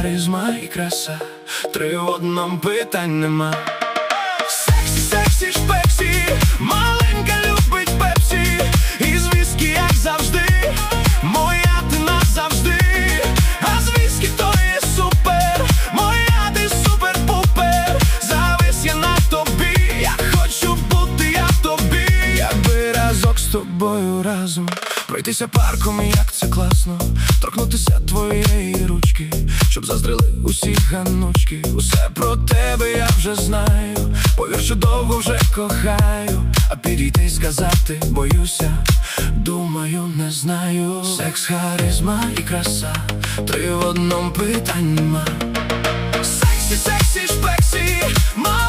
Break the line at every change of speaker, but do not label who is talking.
харизма і краса, три в одному, питань нема. Сексі, сексі, шпексі, маленька любить пепсі, і з віскі, як завжди, моя ти назавжди. А з віскі то є супер, моя ти супер-пупер. Завис я на тобі, я хочу бути я тобі. Якби разок з тобою разом пройтися парком, як це класно, торкнутися твоєї ручки, щоб заздрили усі ганочки. Усе про тебе я вже знаю, повір, що довго вже кохаю. А підійти й сказати боюся, думаю, не знаю. Секс, харизма і краса, три в одному, питань нема. Сексі, сексі, шпексі,